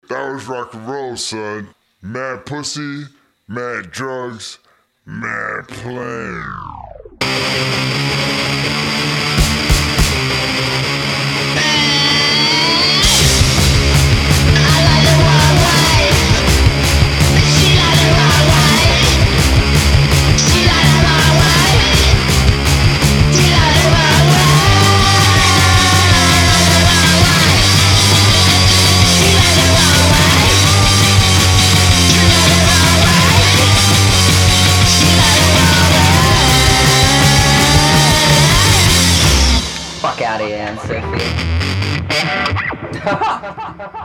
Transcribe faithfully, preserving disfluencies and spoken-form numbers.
That was rock and roll, son. Mad pussy, mad drugs, mad plane. Fuck out of here, Sophie.